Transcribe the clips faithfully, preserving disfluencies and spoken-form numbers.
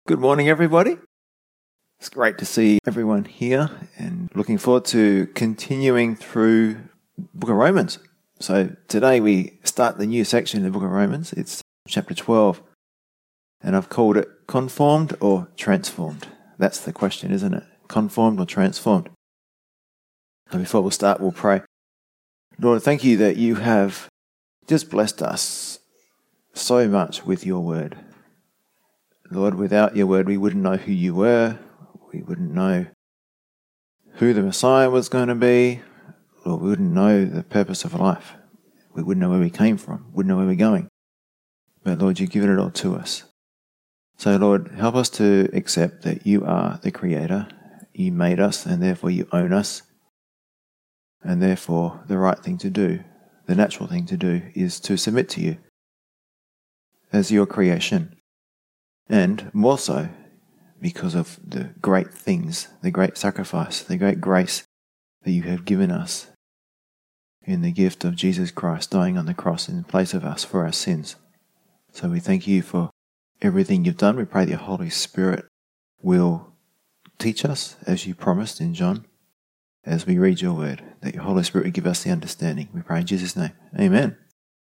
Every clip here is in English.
Good morning, everybody. It's great to see everyone here and looking forward to continuing through the Book of Romans. So today we start the new section in the Book of Romans. It's chapter twelve, and I've called it Conformed or Transformed. That's the question, isn't it? Conformed or transformed? And before we start, we'll pray. Lord, thank you that you have just blessed us so much with your word. Lord, without your word, we wouldn't know who you were. We wouldn't know who the Messiah was going to be. Lord, we wouldn't know the purpose of life. We wouldn't know where we came from. Wouldn't know where we're going. But Lord, you've given it all to us. So Lord, help us to accept that you are the Creator. You made us, and therefore you own us. And therefore the right thing to do, the natural thing to do, is to submit to you as your creation. And more so because of the great things, the great sacrifice, the great grace that you have given us in the gift of Jesus Christ dying on the cross in place of us for our sins. So we thank you for everything you've done. We pray that your Holy Spirit will teach us as you promised in John as we read your word, that your Holy Spirit will give us the understanding. We pray in Jesus' name. Amen.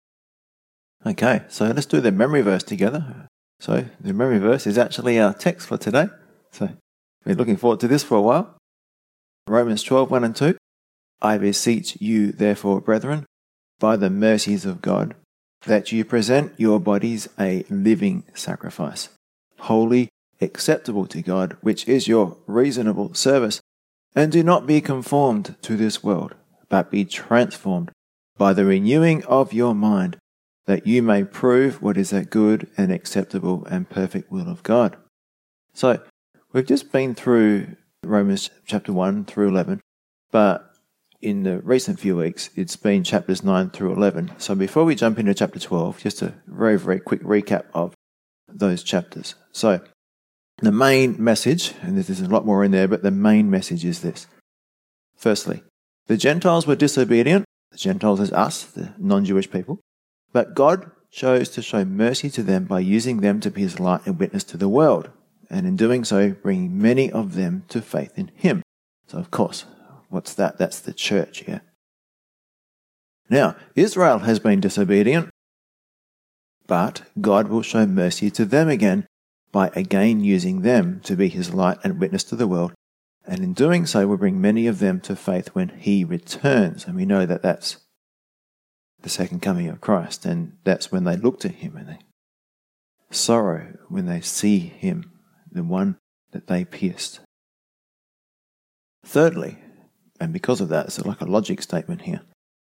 Okay, so let's do the memory verse together. So the memory verse is actually our text for today. So we're looking forward to this for a while. Romans twelve, one and two. I beseech you, therefore, brethren, by the mercies of God, that you present your bodies a living sacrifice, holy, acceptable to God, which is your reasonable service. And do not be conformed to this world, but be transformed by the renewing of your mind, that you may prove what is that good and acceptable and perfect will of God. So, we've just been through Romans chapter one through eleven, but in the recent few weeks, it's been chapters nine through eleven. So before we jump into chapter twelve, just a very, very quick recap of those chapters. So, the main message, and there's a lot more in there, but the main message is this. Firstly, the Gentiles were disobedient. The Gentiles is us, the non-Jewish people. But God chose to show mercy to them by using them to be his light and witness to the world, and in doing so, bringing many of them to faith in him. So, of course, what's that? That's the church, yeah? Now, Israel has been disobedient, but God will show mercy to them again by again using them to be his light and witness to the world, and in doing so, will bring many of them to faith when he returns. And we know that that's the second coming of Christ, and that's when they look to him and they sorrow when they see him, the one that they pierced. Thirdly, and because of that, it's like a logic statement here.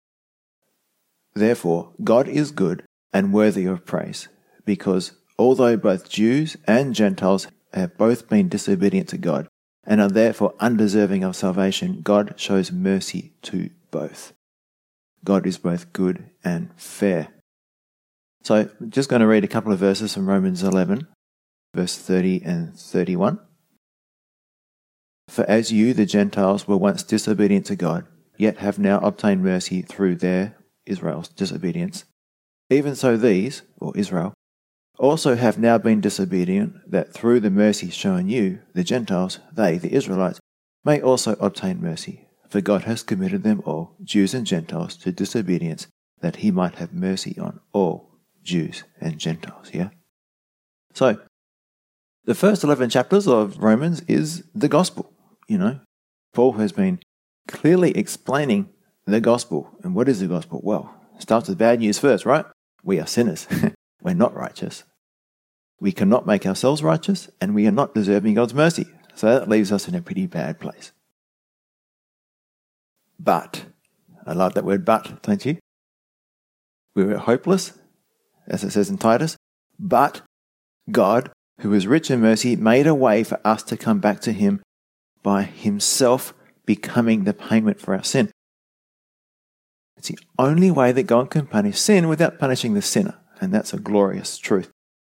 Therefore, God is good and worthy of praise, because although both Jews and Gentiles have both been disobedient to God and are therefore undeserving of salvation, God shows mercy to both. God is both good and fair. So, I'm just going to read a couple of verses from Romans eleven, verse thirty and thirty-one. For as you, the Gentiles, were once disobedient to God, yet have now obtained mercy through their, Israel's, disobedience, even so these, or Israel, also have now been disobedient, that through the mercy shown you, the Gentiles, they, the Israelites, may also obtain mercy. For God has committed them all, Jews and Gentiles, to disobedience, that he might have mercy on all Jews and Gentiles, yeah? So, the first eleven chapters of Romans is the gospel, you know. Paul has been clearly explaining the gospel. And what is the gospel? Well, it starts with bad news first, right? We are sinners. We're not righteous. We cannot make ourselves righteous, and we are not deserving God's mercy. So that leaves us in a pretty bad place. But, I love that word but, don't you? We were hopeless, as it says in Titus, but God, who is rich in mercy, made a way for us to come back to him by himself becoming the payment for our sin. It's the only way that God can punish sin without punishing the sinner, and that's a glorious truth.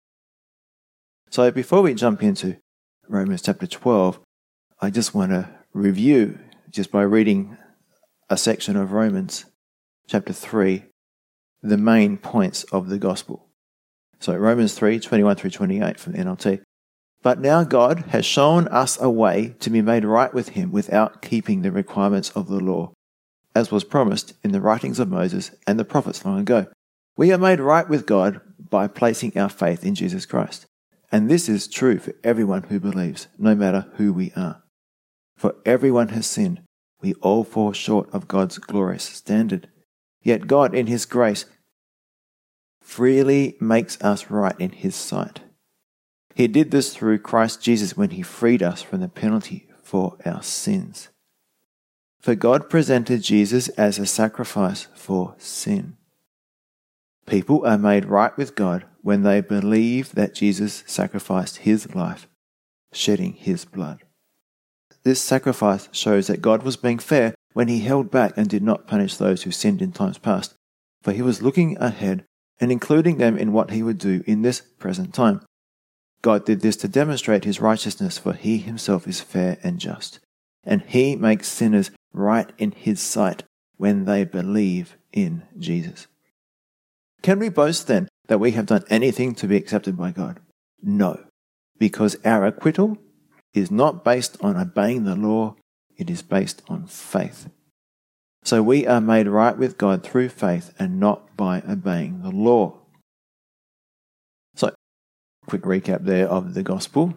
So before we jump into Romans chapter twelve, I just want to review, just by reading a section of Romans chapter three, the main points of the gospel. So Romans three, twenty-one through twenty-eight from the N L T. But now God has shown us a way to be made right with him without keeping the requirements of the law, as was promised in the writings of Moses and the prophets long ago. We are made right with God by placing our faith in Jesus Christ. And this is true for everyone who believes, no matter who we are. For everyone has sinned. We all fall short of God's glorious standard. Yet God, in his grace, freely makes us right in his sight. He did this through Christ Jesus when he freed us from the penalty for our sins. For God presented Jesus as a sacrifice for sin. People are made right with God when they believe that Jesus sacrificed his life, shedding his blood. This sacrifice shows that God was being fair when he held back and did not punish those who sinned in times past, for he was looking ahead and including them in what he would do in this present time. God did this to demonstrate his righteousness, for he himself is fair and just, and he makes sinners right in his sight when they believe in Jesus. Can we boast then that we have done anything to be accepted by God? No, because our acquittal is not based on obeying the law, it is based on faith. So we are made right with God through faith and not by obeying the law. So, quick recap there of the gospel.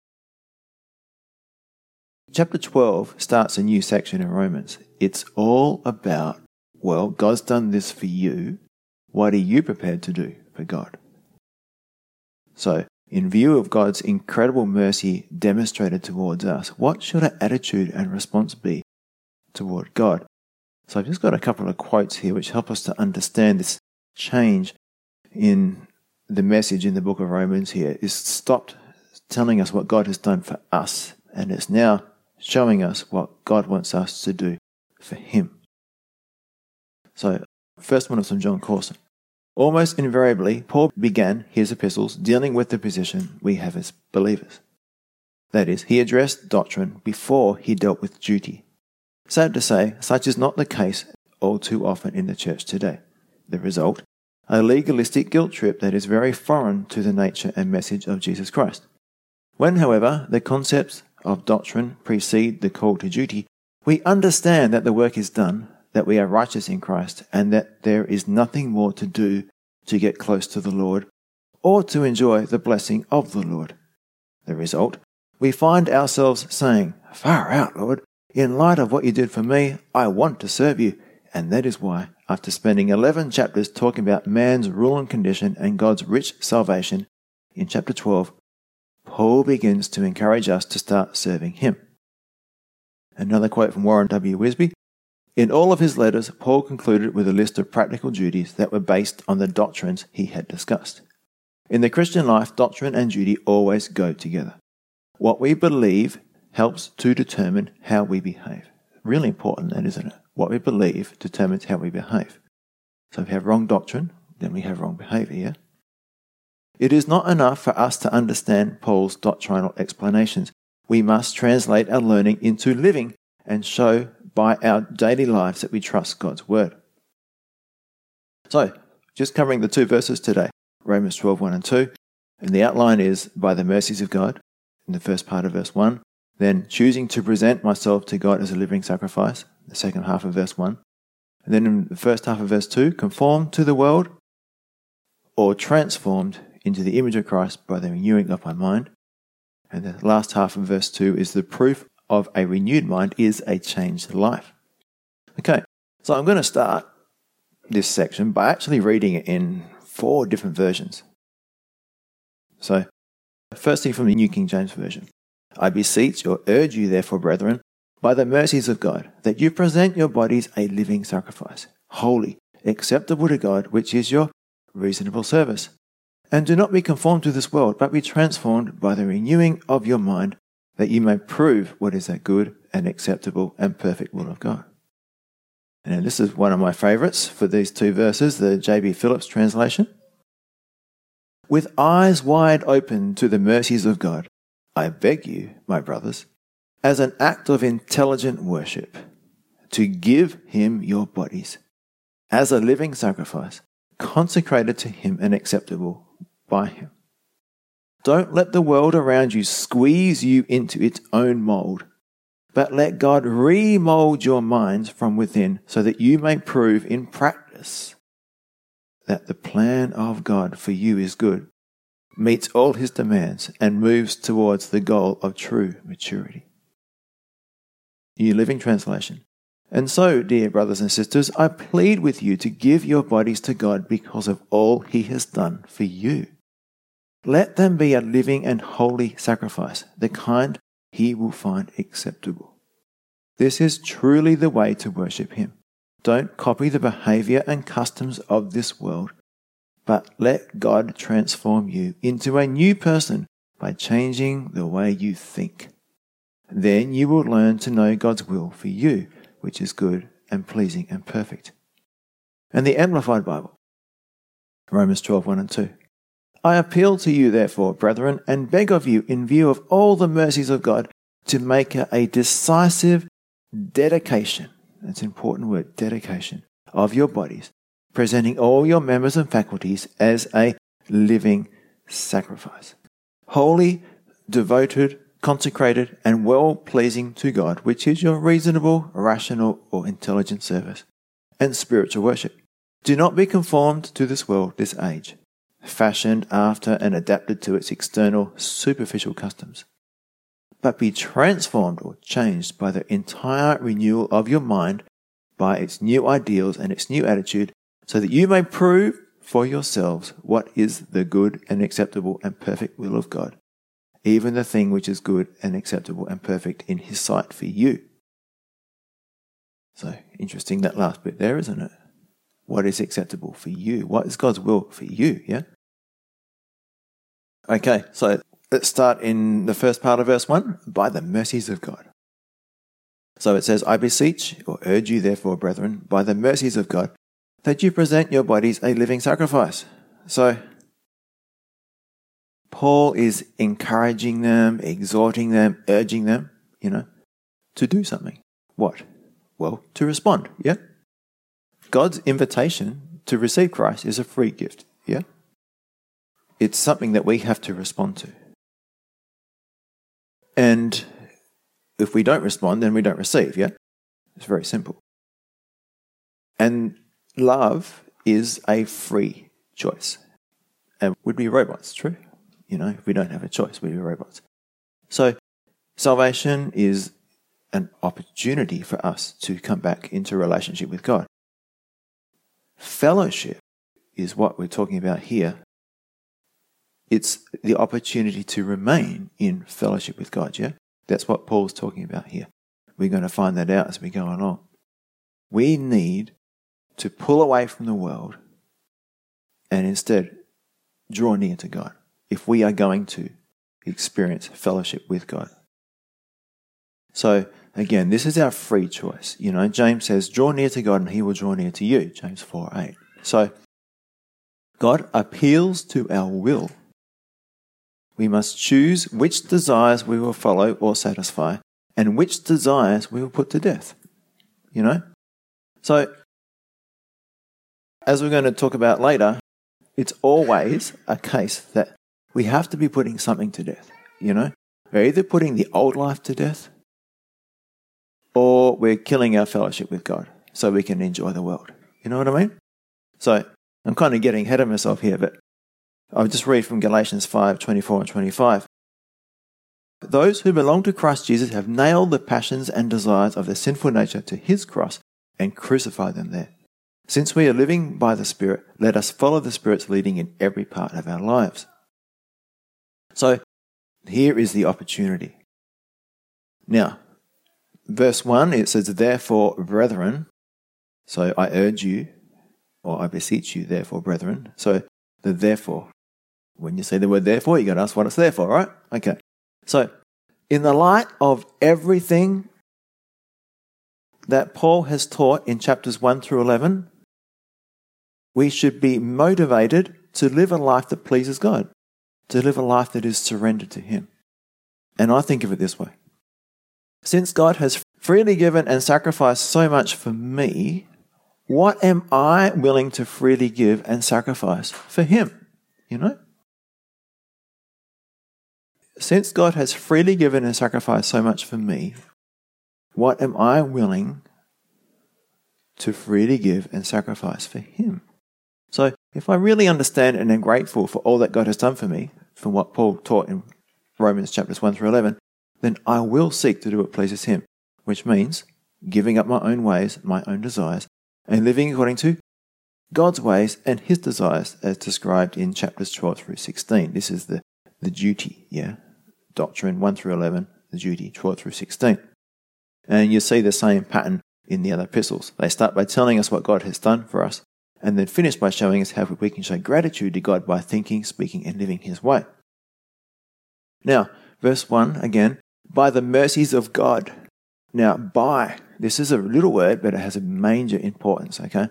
Chapter twelve starts a new section in Romans. It's all about, well, God's done this for you. What are you prepared to do for God? So, in view of God's incredible mercy demonstrated towards us, what should our attitude and response be toward God? So I've just got a couple of quotes here which help us to understand this change in the message in the book of Romans here. It's stopped telling us what God has done for us, and it's now showing us what God wants us to do for him. So, first one is from John Corson. Almost invariably, Paul began his epistles dealing with the position we have as believers. That is, he addressed doctrine before he dealt with duty. Sad to say, such is not the case all too often in the church today. The result? A legalistic guilt trip that is very foreign to the nature and message of Jesus Christ. When, however, the concepts of doctrine precede the call to duty, we understand that the work is done, that we are righteous in Christ, and that there is nothing more to do to get close to the Lord or to enjoy the blessing of the Lord. The result? We find ourselves saying, "Far out, Lord. In light of what you did for me, I want to serve you." And that is why, after spending eleven chapters talking about man's rule and condition and God's rich salvation, in chapter twelve, Paul begins to encourage us to start serving him. Another quote from Warren W. Wisby. In all of his letters, Paul concluded with a list of practical duties that were based on the doctrines he had discussed. In the Christian life, doctrine and duty always go together. What we believe helps to determine how we behave. Really important, that, isn't it? What we believe determines how we behave. So if we have wrong doctrine, then we have wrong behavior, yeah? It is not enough for us to understand Paul's doctrinal explanations. We must translate our learning into living and show by our daily lives that we trust God's word. So, just covering the two verses today, Romans twelve, one and two, and the outline is by the mercies of God, in the first part of verse one, then choosing to present myself to God as a living sacrifice, the second half of verse one, and then in the first half of verse two, conformed to the world, or transformed into the image of Christ by the renewing of my mind, and the last half of verse two is the proof of a renewed mind is a changed life. Okay, so I'm going to start this section by actually reading it in four different versions. So, firstly from the New King James Version. I beseech or urge you therefore, brethren, by the mercies of God, that you present your bodies a living sacrifice, holy, acceptable to God, which is your reasonable service. And do not be conformed to this world, but be transformed by the renewing of your mind, that you may prove what is that good and acceptable and perfect will of God. And this is one of my favorites for these two verses, the J B Phillips translation. With eyes wide open to the mercies of God, I beg you, my brothers, as an act of intelligent worship, to give him your bodies as a living sacrifice, consecrated to him and acceptable by him. Don't let the world around you squeeze you into its own mold, but let God remold your minds from within so that you may prove in practice that the plan of God for you is good, meets all his demands, and moves towards the goal of true maturity. New Living Translation. And so, dear brothers and sisters, I plead with you to give your bodies to God because of all he has done for you. Let them be a living and holy sacrifice, the kind he will find acceptable. This is truly the way to worship him. Don't copy the behavior and customs of this world, but let God transform you into a new person by changing the way you think. Then you will learn to know God's will for you, which is good and pleasing and perfect. And the Amplified Bible, Romans twelve, one and two. I appeal to you, therefore, brethren, and beg of you, in view of all the mercies of God, to make a, a decisive dedication, that's an important word, dedication, of your bodies, presenting all your members and faculties as a living sacrifice, holy, devoted, consecrated, and well-pleasing to God, which is your reasonable, rational, or intelligent service, and spiritual worship. Do not be conformed to this world, this age, fashioned after and adapted to its external, superficial customs, but be transformed or changed by the entire renewal of your mind, by its new ideals and its new attitude, so that you may prove for yourselves what is the good and acceptable and perfect will of God, even the thing which is good and acceptable and perfect in his sight for you. So, interesting that last bit there, isn't it? What is acceptable for you? What is God's will for you, yeah? Okay, so let's start in the first part of verse one, by the mercies of God. So it says, I beseech or urge you therefore, brethren, by the mercies of God, that you present your bodies a living sacrifice. So, Paul is encouraging them, exhorting them, urging them, you know, to do something. What? Well, to respond, yeah? God's invitation to receive Christ is a free gift, yeah? It's something that we have to respond to. And if we don't respond, then we don't receive, yeah? It's very simple. And love is a free choice. And we'd be robots, true? You know, if we don't have a choice, we'd be robots. So, salvation is an opportunity for us to come back into relationship with God. Fellowship is what we're talking about here. It's the opportunity to remain in fellowship with God, yeah? That's what Paul's talking about here. We're going to find that out as we go along. We need to pull away from the world and instead draw near to God if we are going to experience fellowship with God. So, again, this is our free choice. You know, James says, draw near to God and he will draw near to you, James four eight. So, God appeals to our will. We must choose which desires we will follow or satisfy and which desires we will put to death. You know? So, as we're going to talk about later, it's always a case that we have to be putting something to death. You know? We're either putting the old life to death or we're killing our fellowship with God so we can enjoy the world. You know what I mean? So, I'm kind of getting ahead of myself here, but I'll just read from Galatians five, twenty-four and twenty-five. Those who belong to Christ Jesus have nailed the passions and desires of their sinful nature to his cross and crucified them there. Since we are living by the Spirit, let us follow the Spirit's leading in every part of our lives. So, here is the opportunity. Now, verse one, it says, therefore, brethren, so I urge you, or I beseech you, therefore, brethren. So, the therefore, when you say the word therefore, you got to ask what it's there for, right? Okay. So, in the light of everything that Paul has taught in chapters one through eleven, we should be motivated to live a life that pleases God, to live a life that is surrendered to him. And I think of it this way. Since God has freely given and sacrificed so much for me, what am I willing to freely give and sacrifice for him? You know? since God has freely given and sacrificed so much for me, what am I willing to freely give and sacrifice for him? So if I really understand and am grateful for all that God has done for me, from what Paul taught in Romans chapters one through eleven, then I will seek to do what pleases him, which means giving up my own ways, my own desires, and living according to God's ways and his desires as described in chapters twelve through sixteen. This is the, the duty, yeah? Doctrine one through eleven, the duty twelve through sixteen. And you see the same pattern in the other epistles. They start by telling us what God has done for us, and then finish by showing us how we can show gratitude to God by thinking, speaking, and living his way. Now, verse one again, by the mercies of God. Now, by, this is a little word, but it has a major importance, okay?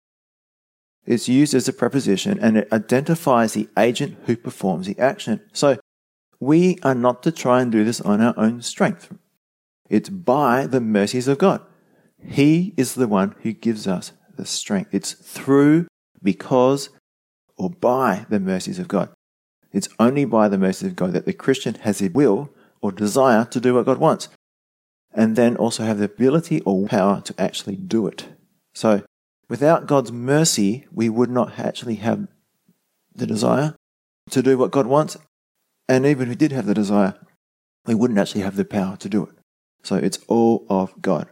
It's used as a preposition, and it identifies the agent who performs the action. So, we are not to try and do this on our own strength. It's by the mercies of God. He is the one who gives us the strength. It's through, because, or by the mercies of God. It's only by the mercies of God that the Christian has the will or desire to do what God wants, and then also have the ability or power to actually do it. So, without God's mercy, we would not actually have the desire to do what God wants, and even if we did have the desire, we wouldn't actually have the power to do it. So it's all of God.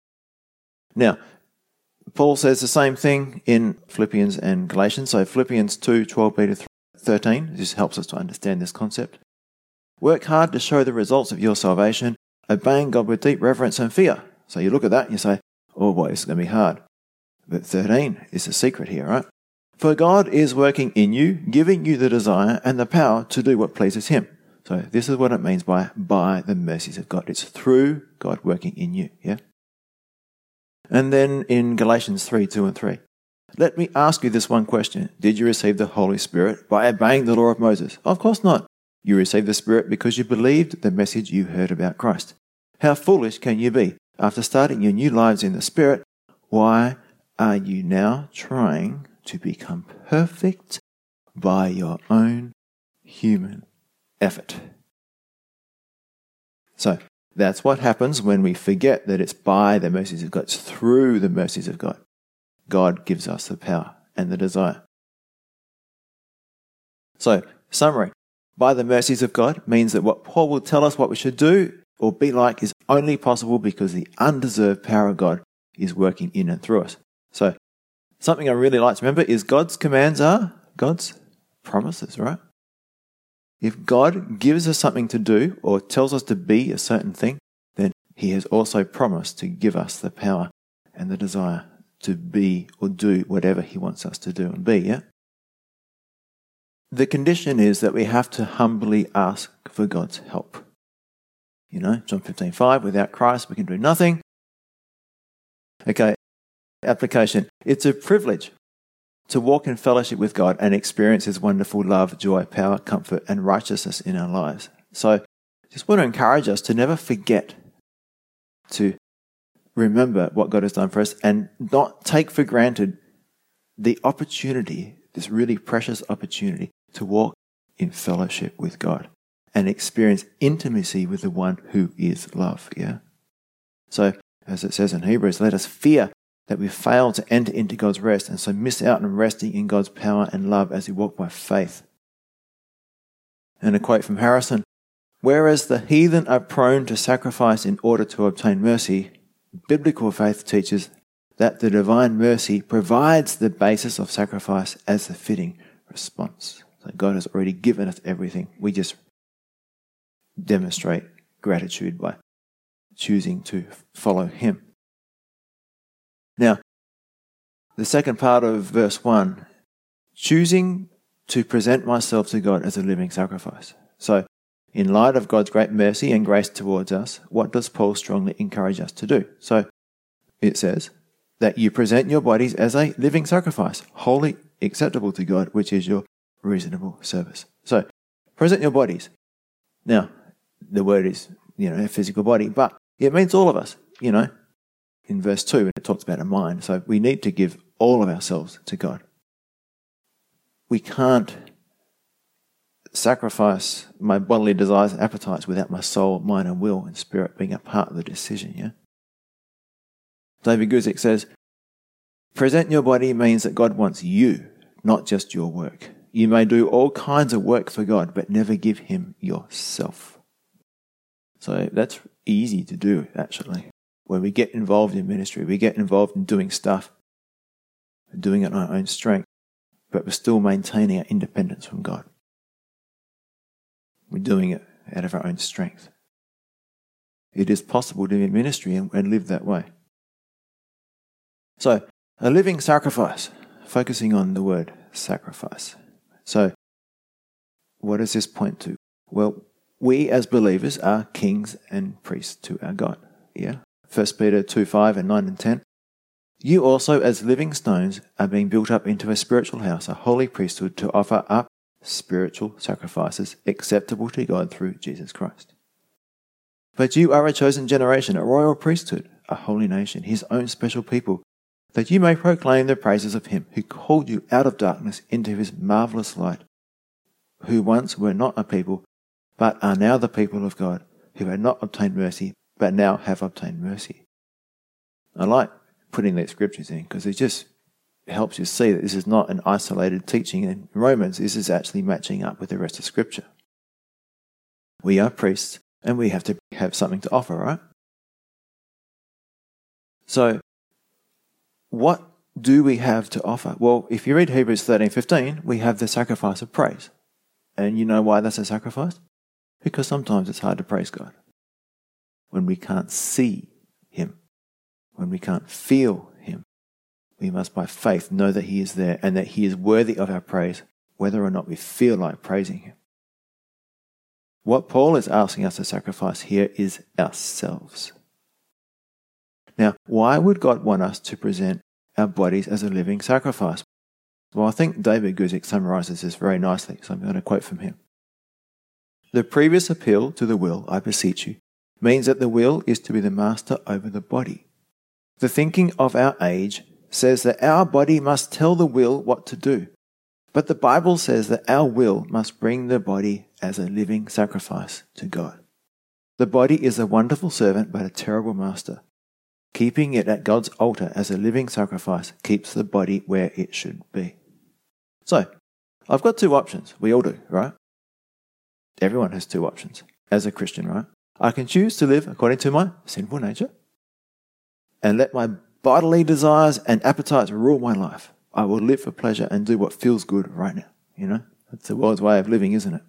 Now, Paul says the same thing in Philippians and Galatians. So Philippians two, twelve b to thirteen, this helps us to understand this concept. Work hard to show the results of your salvation, obeying God with deep reverence and fear. So you look at that and you say, oh boy, it's going to be hard. But thirteen is the secret here, right? For God is working in you, giving you the desire and the power to do what pleases him. So this is what it means by by the mercies of God. It's through God working in you, yeah? And then in Galatians three, two and three. Let me ask you this one question. Did you receive the Holy Spirit by obeying the law of Moses? Of course not. You received the Spirit because you believed the message you heard about Christ. How foolish can you be? After starting your new lives in the Spirit, why are you now trying to become perfect by your own human effort? So that's what happens when we forget that it's by the mercies of God. It's through the mercies of God. God gives us the power and the desire. So, summary. By the mercies of God means that what Paul will tell us what we should do or be like is only possible because the undeserved power of God is working in and through us. So, something I really like to remember is God's commands are God's promises, right? If God gives us something to do or tells us to be a certain thing, then he has also promised to give us the power and the desire to be or do whatever he wants us to do and be, yeah? The condition is that we have to humbly ask for God's help. You know, John fifteen five, without Christ we can do nothing. Okay, application. It's a privilege to walk in fellowship with God and experience his wonderful love, joy, power, comfort, and righteousness in our lives. So, just want to encourage us to never forget to remember what God has done for us and not take for granted the opportunity, this really precious opportunity, to walk in fellowship with God and experience intimacy with the one who is love, yeah? So, as it says in Hebrews, let us fear that we fail to enter into God's rest and so miss out on resting in God's power and love as we walk by faith. And a quote from Harrison, whereas the heathen are prone to sacrifice in order to obtain mercy, biblical faith teaches that the divine mercy provides the basis of sacrifice as the fitting response. So God has already given us everything. We just demonstrate gratitude by choosing to follow him. Now, the second part of verse one, choosing to present myself to God as a living sacrifice. So, in light of God's great mercy and grace towards us, what does Paul strongly encourage us to do? So, it says that you present your bodies as a living sacrifice, wholly acceptable to God, which is your reasonable service. So, present your bodies. Now, the word is, you know, a physical body, but it means all of us, you know. In verse two, it talks about a mind. So we need to give all of ourselves to God. We can't sacrifice my bodily desires and appetites without my soul, mind and will and spirit being a part of the decision, yeah? David Guzik says, present your body means that God wants you, not just your work. You may do all kinds of work for God, but never give him yourself. So that's easy to do, actually. When we get involved in ministry, we get involved in doing stuff, doing it on our own strength, but we're still maintaining our independence from God. We're doing it out of our own strength. It is possible to be in ministry and, and live that way. So, a living sacrifice, focusing on the word sacrifice. So, what does this point to? Well, we as believers are kings and priests to our God. Yeah. First Peter two, five and nine and ten. You also as living stones are being built up into a spiritual house, a holy priesthood to offer up spiritual sacrifices acceptable to God through Jesus Christ. But you are a chosen generation, a royal priesthood, a holy nation, his own special people, that you may proclaim the praises of him who called you out of darkness into his marvelous light, who once were not a people, but are now the people of God, who had not obtained mercy, but now have obtained mercy. I like putting these scriptures in because it just helps you see that this is not an isolated teaching in Romans. This is actually matching up with the rest of Scripture. We are priests and we have to have something to offer, right? So, what do we have to offer? Well, if you read Hebrews thirteen fifteen, we have the sacrifice of praise. And you know why that's a sacrifice? Because sometimes it's hard to praise God. When we can't see him, when we can't feel him, we must by faith know that he is there and that he is worthy of our praise, whether or not we feel like praising him. What Paul is asking us to sacrifice here is ourselves. Now, why would God want us to present our bodies as a living sacrifice? Well, I think David Guzik summarizes this very nicely, so I'm going to quote from him. The previous appeal to the will, I beseech you, means that the will is to be the master over the body. The thinking of our age says that our body must tell the will what to do, but the Bible says that our will must bring the body as a living sacrifice to God. The body is a wonderful servant but a terrible master. Keeping it at God's altar as a living sacrifice keeps the body where it should be. So, I've got two options. We all do, right? Everyone has two options as a Christian, right? I can choose to live according to my sinful nature and let my bodily desires and appetites rule my life. I will live for pleasure and do what feels good right now. You know, that's the world's way of living, isn't it?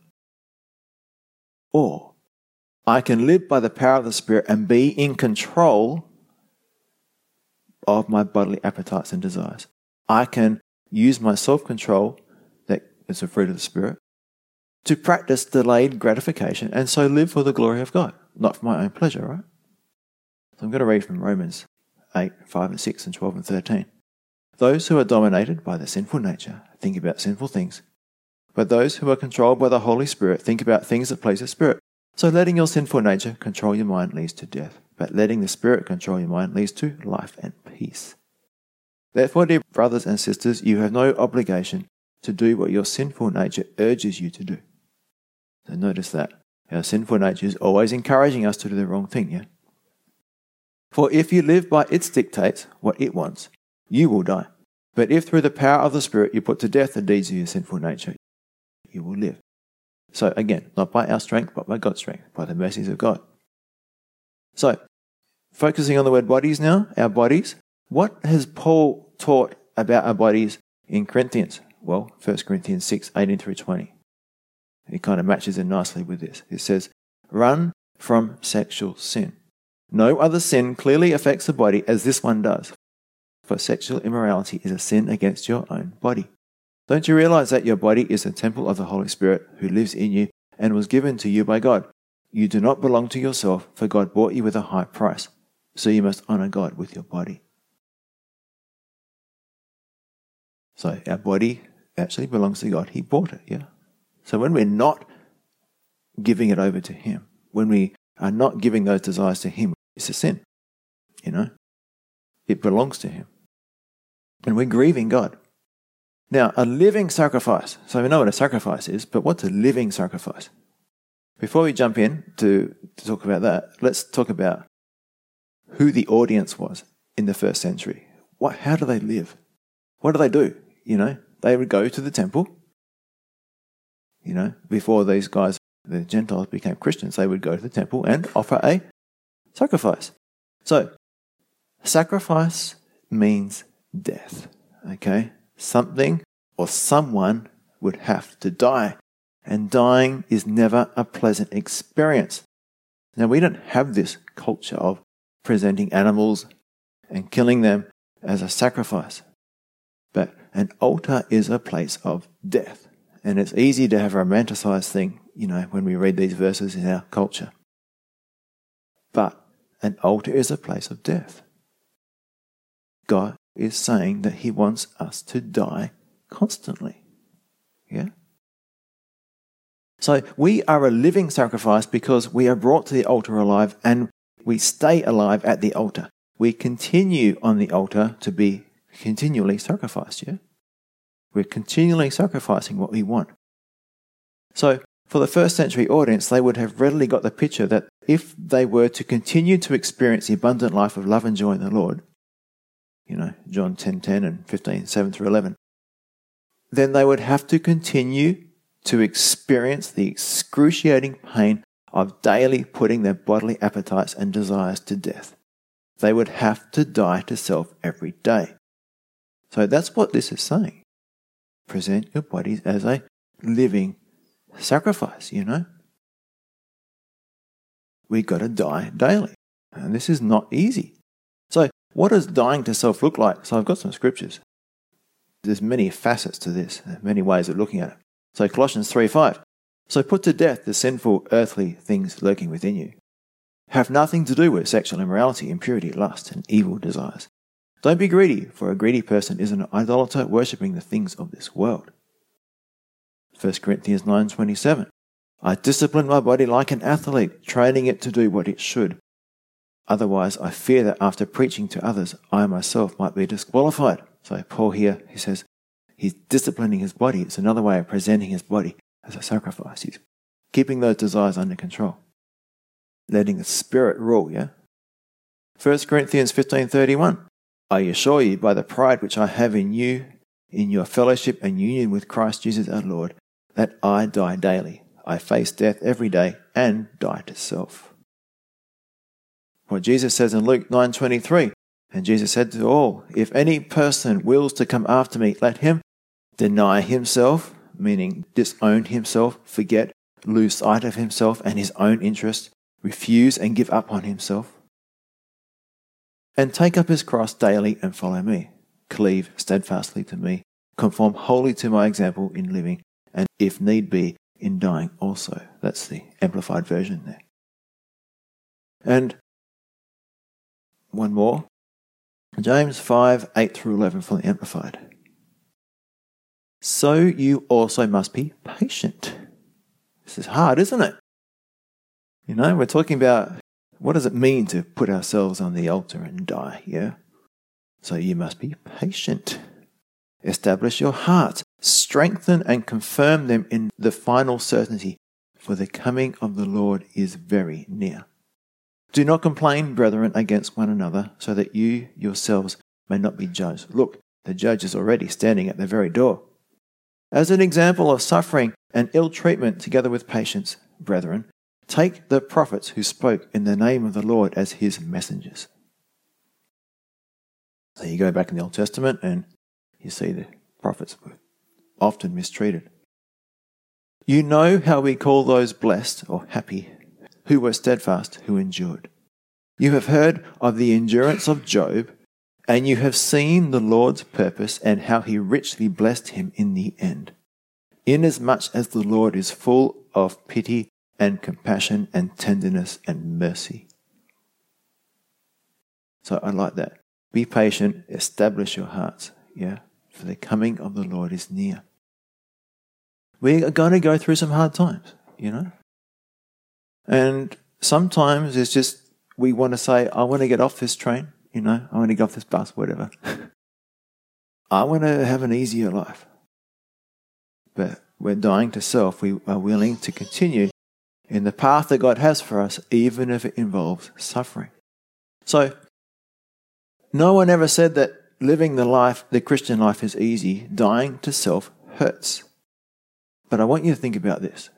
Or I can live by the power of the Spirit and be in control of my bodily appetites and desires. I can use my self-control, that is a fruit of the Spirit, to practice delayed gratification and so live for the glory of God, not for my own pleasure, right? So I'm going to read from Romans eight, five and six and twelve and thirteen. Those who are dominated by the sinful nature think about sinful things, but those who are controlled by the Holy Spirit think about things that please the Spirit. So letting your sinful nature control your mind leads to death, but letting the Spirit control your mind leads to life and peace. Therefore, dear brothers and sisters, you have no obligation to do what your sinful nature urges you to do. So notice that. Our sinful nature is always encouraging us to do the wrong thing, yeah? For if you live by its dictates, what it wants, you will die. But if through the power of the Spirit you put to death the deeds of your sinful nature, you will live. So again, not by our strength, but by God's strength, by the mercies of God. So, focusing on the word bodies now, our bodies. What has Paul taught about our bodies in Corinthians? Well, First Corinthians six, eighteen through twenty. It kind of matches in nicely with this. It says, run from sexual sin. No other sin clearly affects the body as this one does. For sexual immorality is a sin against your own body. Don't you realize that your body is a temple of the Holy Spirit who lives in you and was given to you by God? You do not belong to yourself, for God bought you with a high price. So you must honor God with your body. So our body actually belongs to God. He bought it, yeah? So when we're not giving it over to Him, when we are not giving those desires to Him, it's a sin, you know? It belongs to Him. And we're grieving God. Now, a living sacrifice. So we know what a sacrifice is, but what's a living sacrifice? Before we jump in to, to talk about that, let's talk about who the audience was in the first century. What, how do they live? What do they do? You know, they would go to the temple. You know, before these guys, the Gentiles, became Christians, they would go to the temple and offer a sacrifice. So, sacrifice means death. Okay? Something or someone would have to die. And dying is never a pleasant experience. Now, we don't have this culture of presenting animals and killing them as a sacrifice. But an altar is a place of death. And it's easy to have a romanticized thing, you know, when we read these verses in our culture. But an altar is a place of death. God is saying that He wants us to die constantly. Yeah? So we are a living sacrifice because we are brought to the altar alive and we stay alive at the altar. We continue on the altar to be continually sacrificed, yeah? We're continually sacrificing what we want. So for the first century audience, they would have readily got the picture that if they were to continue to experience the abundant life of love and joy in the Lord, you know, John ten ten and fifteen seven through eleven, then they would have to continue to experience the excruciating pain of daily putting their bodily appetites and desires to death. They would have to die to self every day. So that's what this is saying. Present your bodies as a living sacrifice, you know. We've got to die daily. And this is not easy. So what does dying to self look like? So I've got some scriptures. There's many facets to this, many ways of looking at it. So Colossians three five. So put to death the sinful earthly things lurking within you. Have nothing to do with sexual immorality, impurity, lust, and evil desires. Don't be greedy, for a greedy person is an idolater worshipping the things of this world. First Corinthians nine twenty-seven. I discipline my body like an athlete, training it to do what it should. Otherwise, I fear that after preaching to others, I myself might be disqualified. So Paul here, he says, he's disciplining his body. It's another way of presenting his body as a sacrifice. He's keeping those desires under control. Letting the Spirit rule, yeah? First Corinthians fifteen thirty-one. I assure you by the pride which I have in you, in your fellowship and union with Christ Jesus our Lord, that I die daily. I face death every day and die to self. What Jesus says in Luke nine twenty-three, and Jesus said to all, if any person wills to come after me, let him deny himself, meaning disown himself, forget, lose sight of himself and his own interest, refuse and give up on himself, and take up his cross daily and follow me. Cleave steadfastly to me, conform wholly to my example in living, and if need be, in dying also. That's the amplified version there. And one more. James five, eight through eleven from the Amplified. So you also must be patient. This is hard, isn't it? You know, we're talking about what does it mean to put ourselves on the altar and die, yeah? So you must be patient. Establish your hearts. Strengthen and confirm them in the final certainty, for the coming of the Lord is very near. Do not complain, brethren, against one another, so that you yourselves may not be judged. Look, the judge is already standing at the very door. As an example of suffering and ill treatment together with patience, brethren, take the prophets who spoke in the name of the Lord as his messengers. So you go back in the Old Testament and you see the prophets were often mistreated. You know how we call those blessed or happy who were steadfast, who endured. You have heard of the endurance of Job, and you have seen the Lord's purpose and how he richly blessed him in the end. Inasmuch as the Lord is full of pity and compassion and tenderness and mercy. So I like that. Be patient, establish your hearts, yeah, for the coming of the Lord is near. We are going to go through some hard times, you know. And sometimes it's just, we want to say, I want to get off this train, you know, I want to get off this bus, whatever. I want to have an easier life. but we're dying to self. We are willing to continue in the path that God has for us, even if it involves suffering. So, no one ever said that living the life, the Christian life, is easy. Dying to self hurts. But I want you to think about this.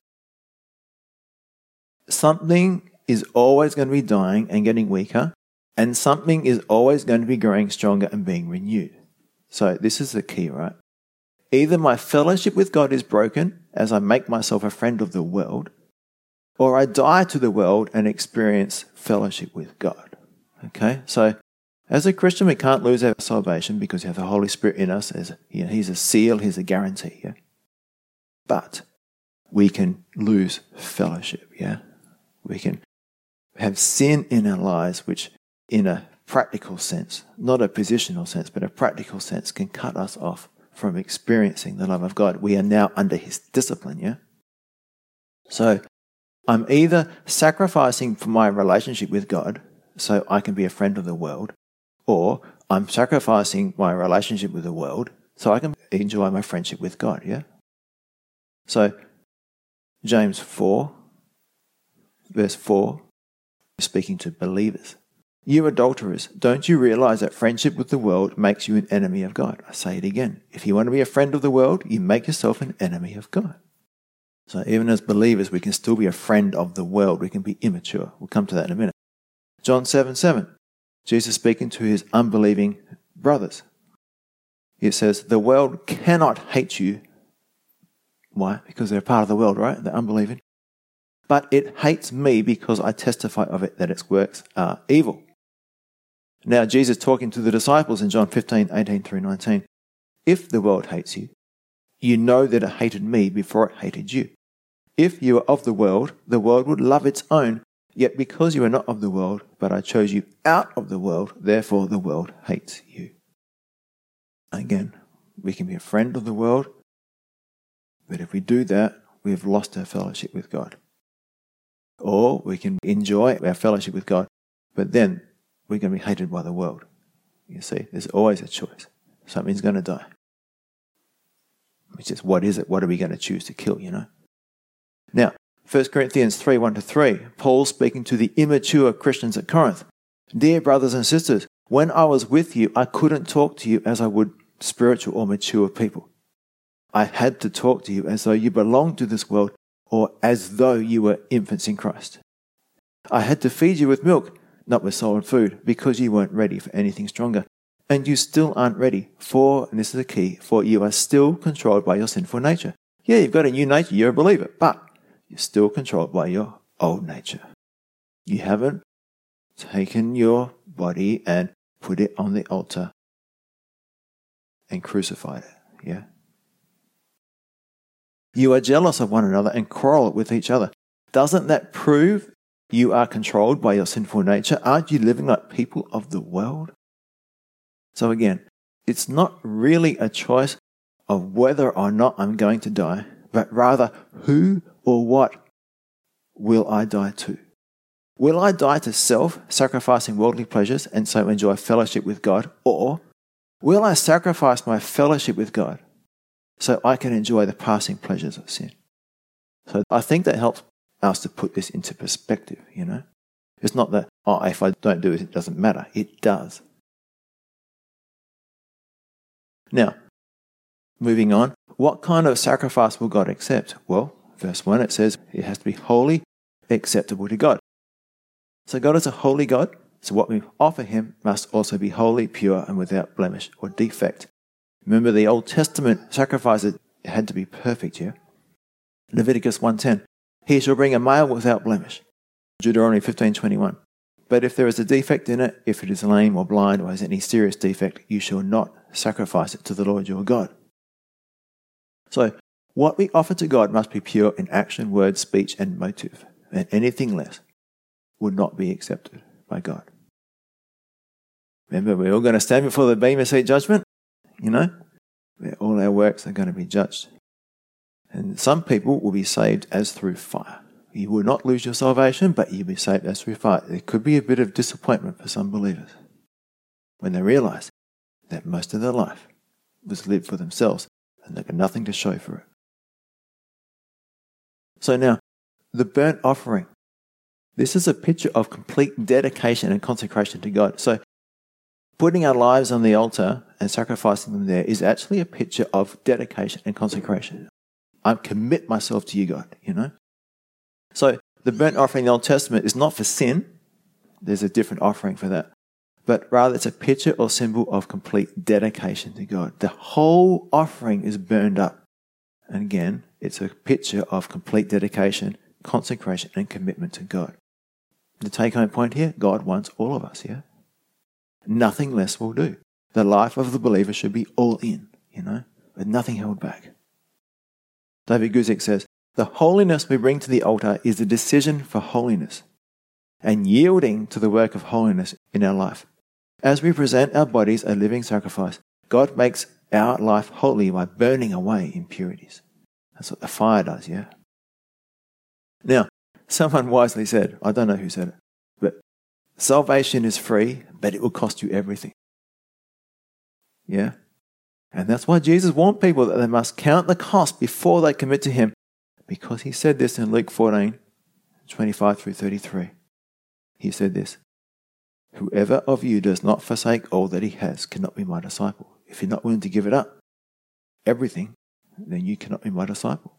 Something is always going to be dying and getting weaker, and something is always going to be growing stronger and being renewed. So this is the key, right? Either my fellowship with God is broken as I make myself a friend of the world, or I die to the world and experience fellowship with God. Okay? So as a Christian, we can't lose our salvation because we have the Holy Spirit in us. As you know, He's a seal, He's a guarantee. Yeah? But we can lose fellowship. Yeah, we can have sin in our lives, which in a practical sense, not a positional sense, but a practical sense, can cut us off from experiencing the love of God. We are now under His discipline. Yeah. So I'm either sacrificing for my relationship with God so I can be a friend of the world, or I'm sacrificing my relationship with the world so I can enjoy my friendship with God, yeah? So, James four, verse four, speaking to believers. You adulterers, don't you realize that friendship with the world makes you an enemy of God? I say it again. If you want to be a friend of the world, you make yourself an enemy of God. So even as believers, we can still be a friend of the world. We can be immature. We'll come to that in a minute. John seven seven. Jesus speaking to his unbelieving brothers. It says, the world cannot hate you. Why? Because they're part of the world, right? They're unbelieving. But it hates me because I testify of it that its works are evil. Now, Jesus talking to the disciples in John fifteen, eighteen through nineteen. If the world hates you, you know that it hated me before it hated you. If you were of the world, the world would love its own. Yet because you are not of the world, but I chose you out of the world, therefore the world hates you. Again, we can be a friend of the world, but if we do that, we have lost our fellowship with God. Or we can enjoy our fellowship with God, but then we're going to be hated by the world. You see, there's always a choice. Something's going to die. It's just, what is it? What are we going to choose to kill, you know? Now, First Corinthians three, one to three, Paul speaking to the immature Christians at Corinth. Dear brothers and sisters, when I was with you, I couldn't talk to you as I would spiritual or mature people. I had to talk to you as though you belonged to this world or as though you were infants in Christ. I had to feed you with milk, not with solid food, because you weren't ready for anything stronger. And you still aren't ready, for, and this is the key, for you are still controlled by your sinful nature. Yeah, you've got a new nature, you're a believer, but you're still controlled by your old nature. You haven't taken your body and put it on the altar and crucified it, yeah? You are jealous of one another and quarrel with each other. Doesn't that prove you are controlled by your sinful nature? Aren't you living like people of the world? So again, it's not really a choice of whether or not I'm going to die, but rather who or what will I die to? Will I die to self, sacrificing worldly pleasures and so enjoy fellowship with God? Or will I sacrifice my fellowship with God so I can enjoy the passing pleasures of sin? So I think that helps us to put this into perspective, you know? It's not that, oh, if I don't do it, it doesn't matter. It does. Now, moving on, what kind of sacrifice will God accept? Well, verse one, it says it has to be holy, acceptable to God. So God is a holy God, so what we offer Him must also be holy, pure, and without blemish or defect. Remember, the Old Testament sacrifices had to be perfect here. Leviticus one ten, he shall bring a male without blemish. Deuteronomy fifteen twenty-one. But if there is a defect in it, if it is lame or blind or has any serious defect, you shall not sacrifice it to the Lord your God. So, what we offer to God must be pure in action, word, speech, and motive, and anything less would not be accepted by God. Remember, we're all going to stand before the Bema Seat judgment, you know, where all our works are going to be judged. And some people will be saved as through fire. You will not lose your salvation, but you'll be saved as through fire. There could be a bit of disappointment for some believers when they realize that most of their life was lived for themselves and they've got nothing to show for it. So now, the burnt offering. This is a picture of complete dedication and consecration to God. So putting our lives on the altar and sacrificing them there is actually a picture of dedication and consecration. I commit myself to you, God, you know. So the burnt offering in the Old Testament is not for sin. There's a different offering for that. But rather it's a picture or symbol of complete dedication to God. The whole offering is burned up. And again, it's a picture of complete dedication, consecration, and commitment to God. The take-home point here, God wants all of us here. Nothing less will do. The life of the believer should be all in, you know, with nothing held back. David Guzik says, the holiness we bring to the altar is a decision for holiness and yielding to the work of holiness in our life. As we present our bodies a living sacrifice, God makes our life holy by burning away impurities. That's what the fire does, yeah? Now, someone wisely said, I don't know who said it, but salvation is free, but it will cost you everything. Yeah? And that's why Jesus warned people that they must count the cost before they commit to him, because he said this in Luke fourteen, twenty-five through thirty-three. He said this, whoever of you does not forsake all that he has cannot be my disciple. If you're not willing to give it up, everything, then you cannot be my disciple.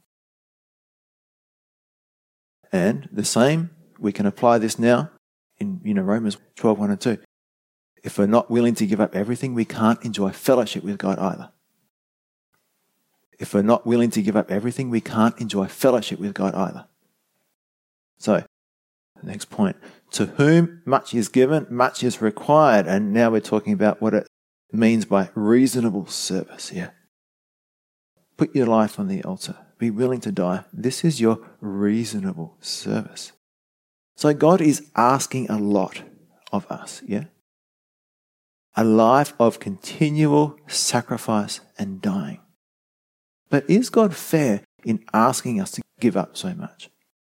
And the same, we can apply this now in you know Romans twelve, one and two. If we're not willing to give up everything, we can't enjoy fellowship with God either. If we're not willing to give up everything, we can't enjoy fellowship with God either. So, the next point. To whom much is given, much is required. And now we're talking about what it means by reasonable service. Yeah. Put your life on the altar. Be willing to die. This is your reasonable service. So God is asking a lot of us. Yeah. A life of continual sacrifice and dying. But is God fair in asking us to give up so much?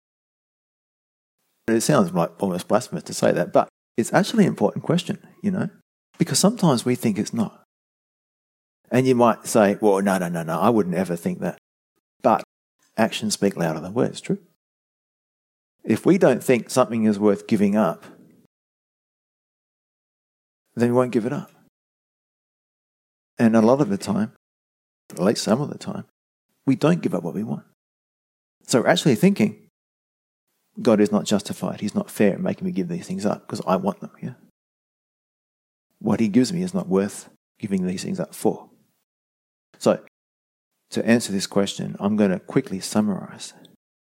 It sounds like almost blasphemous to say that, but it's actually an important question, you know, because sometimes we think it's not. And you might say, well, no, no, no, no, I wouldn't ever think that. But actions speak louder than words, true? If we don't think something is worth giving up, then we won't give it up. And a lot of the time, at least some of the time, we don't give up what we want. So we're actually thinking, God is not justified. He's not fair in making me give these things up because I want them. Yeah. What he gives me is not worth giving these things up for. So, to answer this question, I'm going to quickly summarize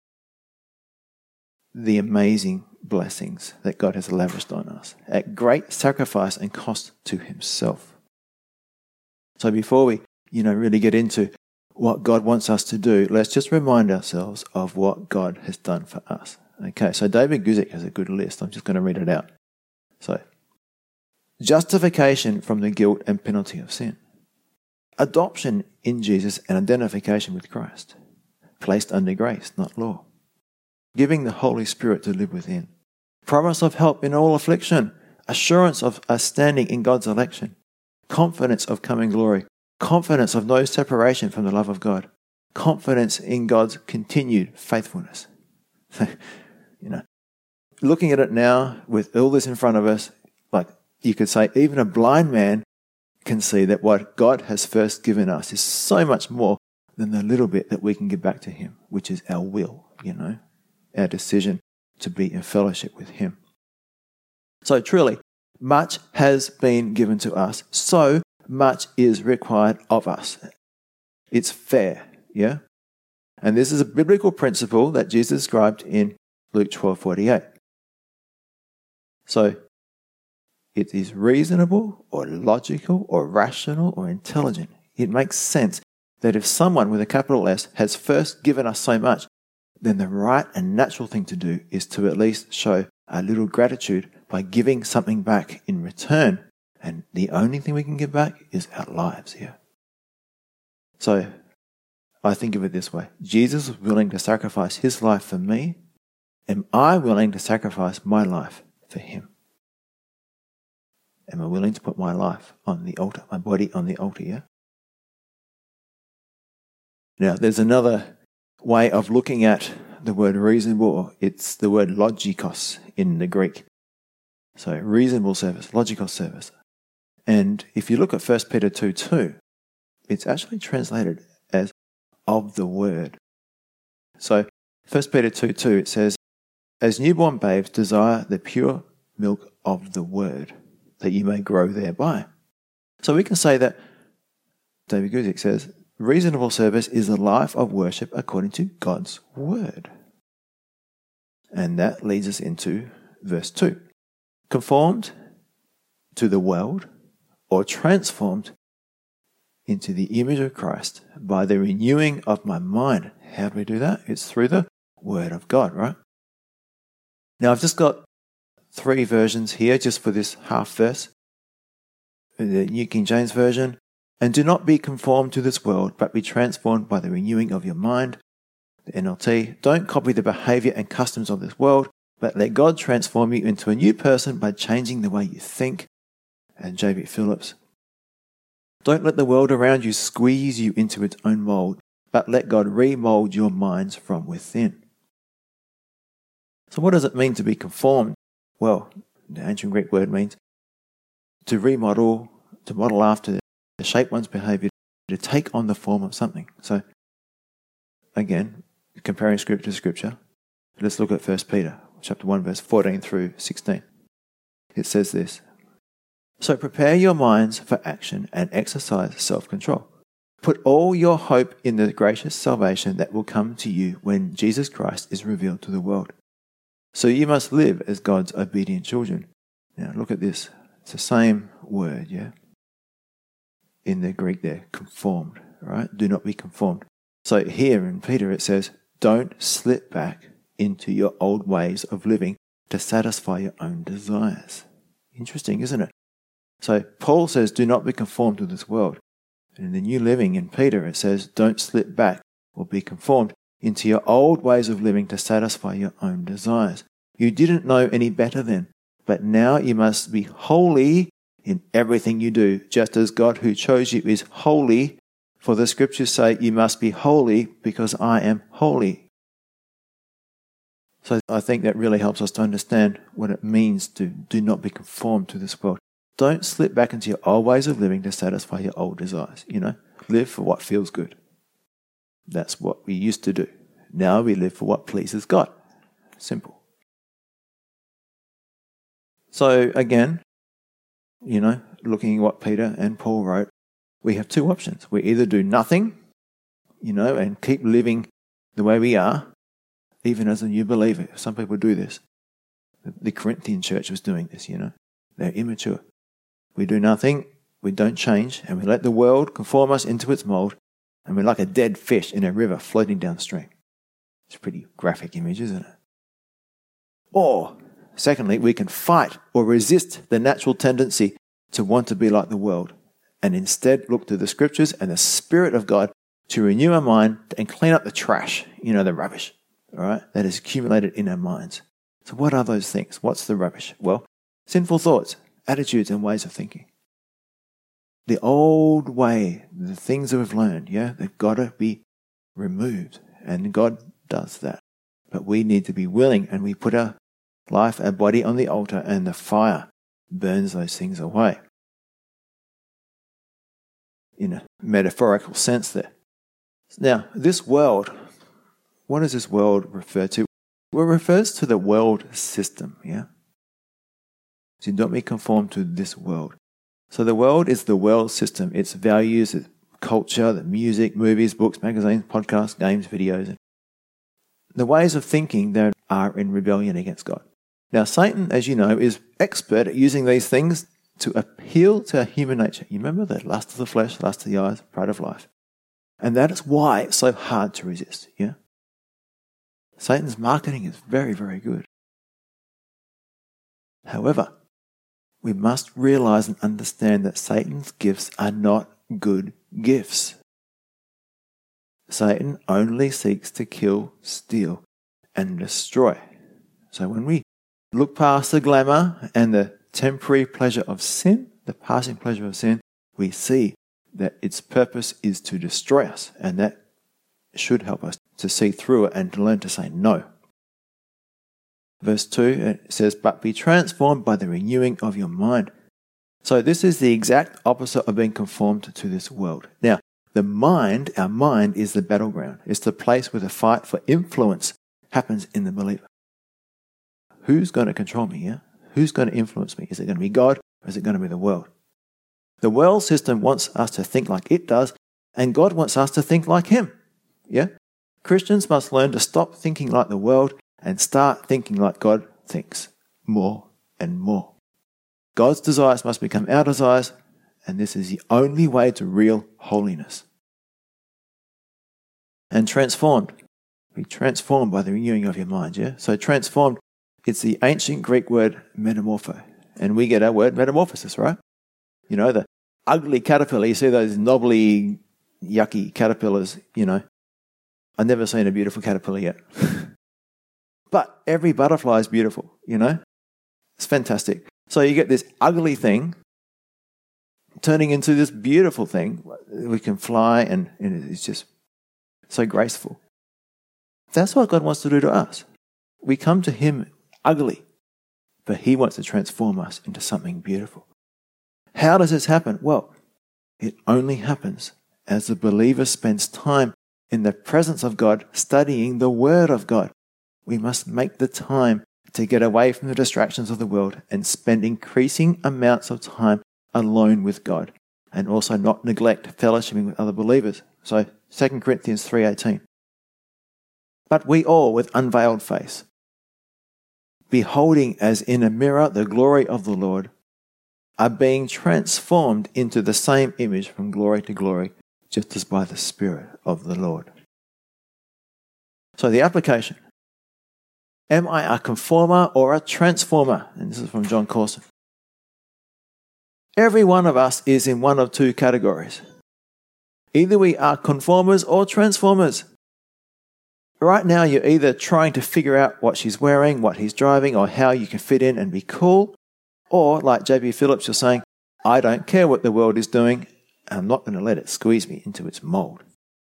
the amazing blessings that God has lavished on us at great sacrifice and cost to himself. So before we, you know, really get into what God wants us to do, let's just remind ourselves of what God has done for us. Okay, so David Guzik has a good list. I'm just going to read it out. So, justification from the guilt and penalty of sin. Adoption in Jesus and identification with Christ. Placed under grace, not law. Giving the Holy Spirit to live within. Promise of help in all affliction. Assurance of us standing in God's election. Confidence of coming glory. Confidence of no separation from the love of God. Confidence in God's continued faithfulness. You know, looking at it now with all this in front of us, like you could say even a blind man can see that what God has first given us is so much more than the little bit that we can give back to him, which is our will, you know, our decision to be in fellowship with him. So truly, much has been given to us, so much is required of us. It's fair, yeah? And this is a biblical principle that Jesus described in Luke twelve forty-eight. So, it is reasonable or logical or rational or intelligent. It makes sense that if someone with a capital S has first given us so much, then the right and natural thing to do is to at least show a little gratitude by giving something back in return. And the only thing we can give back is our lives here. So, I think of it this way. Jesus was willing to sacrifice his life for me. Am I willing to sacrifice my life for him? Am I willing to put my life on the altar, my body on the altar, yeah? Now, there's another way of looking at the word reasonable. It's the word logikos in the Greek. So reasonable service, logikos service. And if you look at First Peter two two, it's actually translated as of the word. So First Peter two two, it says, as newborn babes desire the pure milk of the word, that you may grow thereby. So we can say that, David Guzik says, reasonable service is a life of worship according to God's word. And that leads us into verse two. Conformed to the world or transformed into the image of Christ by the renewing of my mind. How do we do that? It's through the word of God, right? Now I've just got three versions here just for this half verse. The New King James Version. And do not be conformed to this world, but be transformed by the renewing of your mind. The N L T. Don't copy the behavior and customs of this world, but let God transform you into a new person by changing the way you think. And J B Phillips. Don't let the world around you squeeze you into its own mold, but let God remold your minds from within. So what does it mean to be conformed? Well, the ancient Greek word means to remodel, to model after, to shape one's behavior, to take on the form of something. So, again, comparing scripture to scripture, let's look at First Peter, chapter one, verse fourteen through sixteen. It says this, so prepare your minds for action and exercise self-control. Put all your hope in the gracious salvation that will come to you when Jesus Christ is revealed to the world. So you must live as God's obedient children. Now look at this. It's the same word, yeah? In the Greek there, conformed, right? Do not be conformed. So here in Peter it says, don't slip back into your old ways of living to satisfy your own desires. Interesting, isn't it? So Paul says, do not be conformed to this world. And in the New Living in Peter it says, don't slip back or be conformed into your old ways of living to satisfy your own desires. You didn't know any better then, but now you must be holy in everything you do, just as God who chose you is holy. For the scriptures say you must be holy because I am holy. So I think that really helps us to understand what it means to do not be conformed to this world. Don't slip back into your old ways of living to satisfy your old desires. You know, live for what feels good. That's what we used to do. Now we live for what pleases God. Simple. So again, you know, looking at what Peter and Paul wrote, we have two options. We either do nothing, you know, and keep living the way we are, even as a new believer. Some people do this. The Corinthian church was doing this, you know. They're immature. We do nothing, we don't change, and we let the world conform us into its mold, and we're like a dead fish in a river floating downstream. It's a pretty graphic image, isn't it? Or, secondly, we can fight or resist the natural tendency to want to be like the world, and instead look to the scriptures and the Spirit of God to renew our mind and clean up the trash, you know, the rubbish, all right, that is accumulated in our minds. So what are those things? What's the rubbish? Well, sinful thoughts, attitudes and ways of thinking. The old way, the things that we've learned, yeah, they've got to be removed. And God does that. But we need to be willing, and we put our life, our body on the altar, and the fire burns those things away. In a metaphorical sense there. Now, this world, what does this world refer to? Well, it refers to the world system, yeah? So don't be conformed to this world. So the world is the world system. Its values, its culture, the music, movies, books, magazines, podcasts, games, videos. The ways of thinking that are in rebellion against God. Now Satan, as you know, is expert at using these things to appeal to human nature. You remember the lust of the flesh, lust of the eyes, pride of life. And that is why it's so hard to resist, yeah? Satan's marketing is very, very good. However, we must realize and understand that Satan's gifts are not good gifts. Satan only seeks to kill, steal, and destroy. So when we look past the glamour and the temporary pleasure of sin, the passing pleasure of sin, we see that its purpose is to destroy us, and that should help us to see through it and to learn to say no. Verse two, it says, but be transformed by the renewing of your mind. So this is the exact opposite of being conformed to this world. Now, the mind, our mind, is the battleground. It's the place where the fight for influence happens in the believer. Who's going to control me, yeah? Who's going to influence me? Is it going to be God or is it going to be the world? The world system wants us to think like it does, and God wants us to think like Him, yeah? Christians must learn to stop thinking like the world and start thinking like God thinks, more and more. God's desires must become our desires, and this is the only way to real holiness. And transformed. Be transformed by the renewing of your mind, yeah? So transformed, it's the ancient Greek word metamorpho, and we get our word metamorphosis, right? You know, the ugly caterpillar, you see those knobbly, yucky caterpillars, you know. I've never seen a beautiful caterpillar yet. But every butterfly is beautiful, you know. It's fantastic. So you get this ugly thing turning into this beautiful thing. We can fly and, and it's just so graceful. That's what God wants to do to us. We come to Him ugly, but He wants to transform us into something beautiful. How does this happen? Well, it only happens as the believer spends time in the presence of God, studying the Word of God. We must make the time to get away from the distractions of the world and spend increasing amounts of time alone with God, and also not neglect fellowshipping with other believers. So Second Corinthians three eighteen. But we all, with unveiled face, beholding as in a mirror the glory of the Lord, are being transformed into the same image from glory to glory, just as by the Spirit of the Lord. So the application. Am I a conformer or a transformer? And this is from John Corson. Every one of us is in one of two categories. Either we are conformers or transformers. Right now you're either trying to figure out what she's wearing, what he's driving, or how you can fit in and be cool. Or, like J B Phillips, you're saying, I don't care what the world is doing, and I'm not going to let it squeeze me into its mold.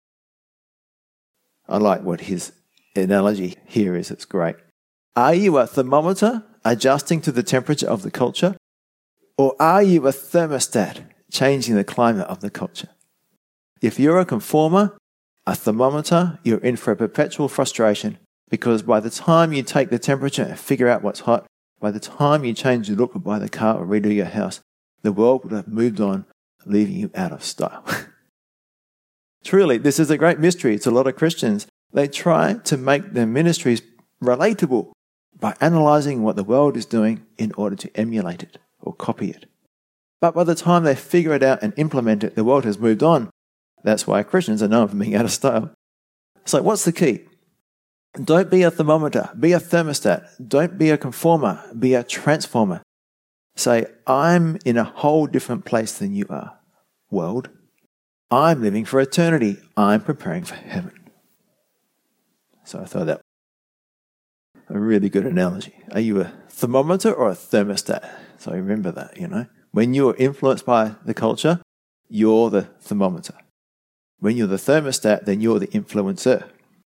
I like what his analogy here is. It's great. Are you a thermometer adjusting to the temperature of the culture? Or are you a thermostat changing the climate of the culture? If you're a conformer, a thermometer, you're in for a perpetual frustration, because by the time you take the temperature and figure out what's hot, by the time you change your look or buy the car or redo your house, the world would have moved on, leaving you out of style. Truly, this is a great mystery to a lot of Christians. They try to make their ministries relatable by analysing what the world is doing in order to emulate it or copy it. But by the time they figure it out and implement it, the world has moved on. That's why Christians are known for being out of style. So what's the key? Don't be a thermometer, be a thermostat. Don't be a conformer, be a transformer. Say, I'm in a whole different place than you are, world. I'm living for eternity. I'm preparing for heaven. So I thought that was a really good analogy. Are you a thermometer or a thermostat? So remember that, you know. When you're influenced by the culture, you're the thermometer. When you're the thermostat, then you're the influencer.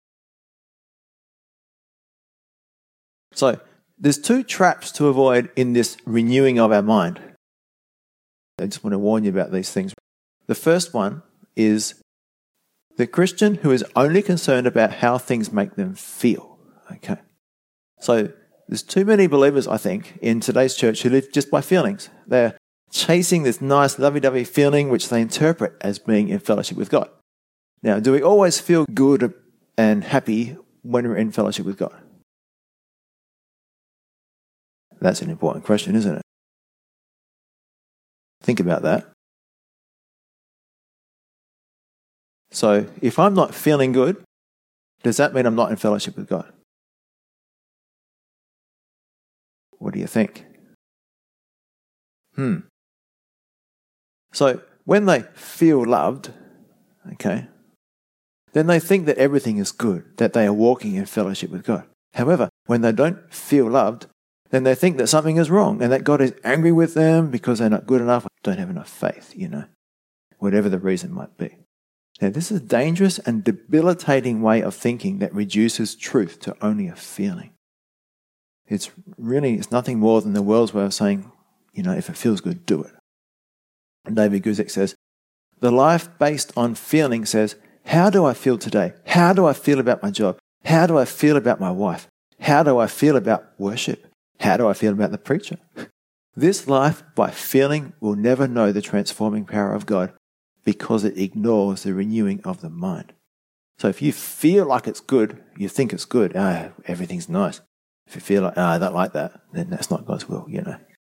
So there's two traps to avoid in this renewing of our mind. I just want to warn you about these things. The first one is the Christian who is only concerned about how things make them feel. Okay. So there's too many believers, I think, in today's church who live just by feelings. They're chasing this nice lovey-dovey feeling which they interpret as being in fellowship with God. Now, do we always feel good and happy when we're in fellowship with God? That's an important question, isn't it? Think about that. So, if I'm not feeling good, does that mean I'm not in fellowship with God? What do you think? Hmm. So, when they feel loved, okay, then they think that everything is good, that they are walking in fellowship with God. However, when they don't feel loved, then they think that something is wrong and that God is angry with them because they're not good enough, don't have enough faith, you know, whatever the reason might be. Now, this is a dangerous and debilitating way of thinking that reduces truth to only a feeling. It's really, it's nothing more than the world's way of saying, you know, if it feels good, do it. And David Guzik says, the life based on feeling says, how do I feel today? How do I feel about my job? How do I feel about my wife? How do I feel about worship? How do I feel about the preacher? This life by feeling will never know the transforming power of God because it ignores the renewing of the mind. So if you feel like it's good, you think it's good, ah, everything's nice. If you feel like, ah, I don't like that, then that's not God's will, you know.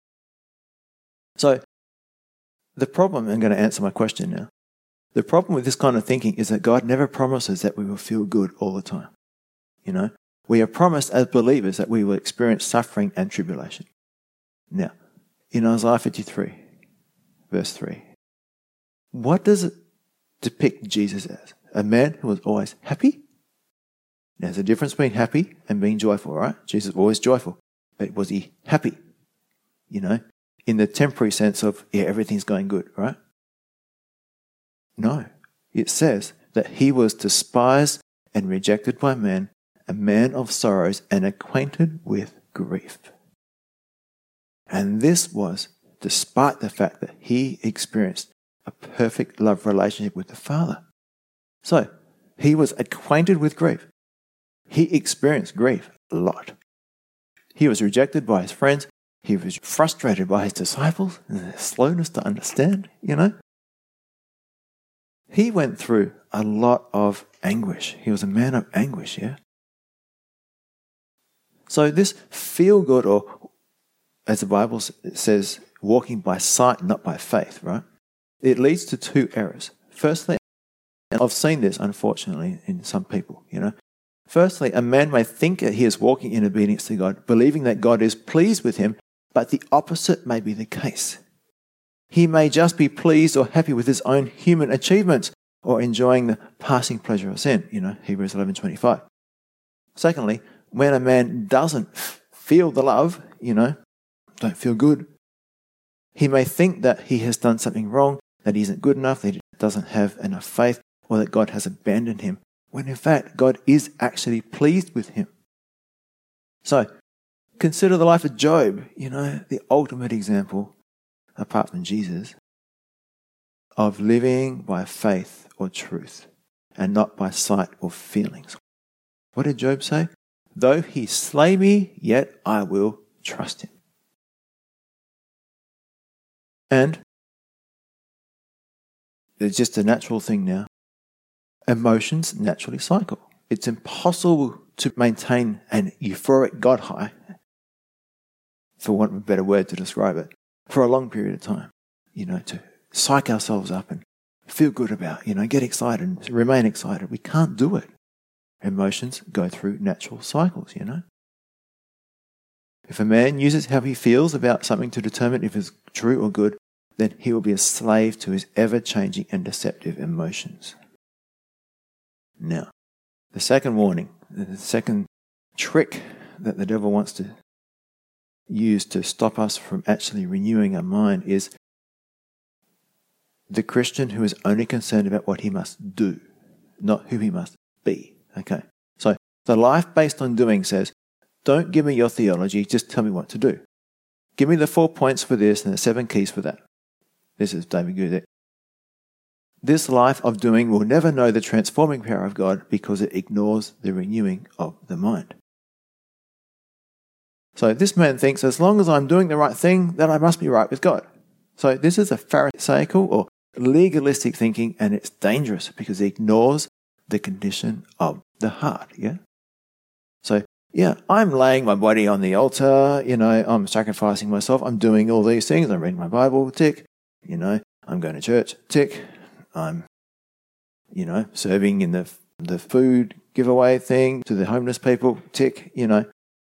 So the problem, I'm going to answer my question now. The problem with this kind of thinking is that God never promises that we will feel good all the time. You know, we are promised as believers that we will experience suffering and tribulation. Now, in Isaiah fifty-three, verse three, what does it depict Jesus as? A man who was always happy? Now, there's a difference between happy and being joyful, right? Jesus was always joyful. But was he happy? You know, in the temporary sense of, yeah, everything's going good, right? No. It says that he was despised and rejected by men, a man of sorrows and acquainted with grief. And this was despite the fact that he experienced a perfect love relationship with the Father. So, he was acquainted with grief. He experienced grief a lot. He was rejected by his friends. He was frustrated by his disciples and their slowness to understand, you know. He went through a lot of anguish. He was a man of anguish, yeah. So this feel good, or as the Bible says, walking by sight, not by faith, right? It leads to two errors. Firstly, and I've seen this, unfortunately, in some people, you know. Firstly, a man may think that he is walking in obedience to God, believing that God is pleased with him, but the opposite may be the case. He may just be pleased or happy with his own human achievements or enjoying the passing pleasure of sin, you know, Hebrews eleven twenty-five. Secondly, when a man doesn't feel the love, you know, don't feel good, he may think that he has done something wrong, that he isn't good enough, that he doesn't have enough faith, or that God has abandoned him, when in fact God is actually pleased with him. So, consider the life of Job, you know, the ultimate example, apart from Jesus, of living by faith or truth and not by sight or feelings. What did Job say? Though he slay me, yet I will trust him. And it's just a natural thing now. Emotions naturally cycle. It's impossible to maintain an euphoric God high, for want of a better word to describe it, for a long period of time. You know, to psych ourselves up and feel good about, you know, get excited and remain excited. We can't do it. Emotions go through natural cycles, you know. If a man uses how he feels about something to determine if it's true or good, then he will be a slave to his ever-changing and deceptive emotions. Now, the second warning, the second trick that the devil wants to use to stop us from actually renewing our mind is the Christian who is only concerned about what he must do, not who he must be. Okay, so the life based on doing says, don't give me your theology, just tell me what to do. Give me the four points for this and the seven keys for that. This is David Guzik. This life of doing will never know the transforming power of God because it ignores the renewing of the mind. So this man thinks as long as I'm doing the right thing, then I must be right with God. So this is a pharisaical or legalistic thinking, and it's dangerous because it ignores the condition of the heart, yeah? So, yeah, I'm laying my body on the altar, you know, I'm sacrificing myself, I'm doing all these things, I'm reading my Bible, tick, you know, I'm going to church, tick, I'm, you know, serving in the the food giveaway thing to the homeless people, tick, you know.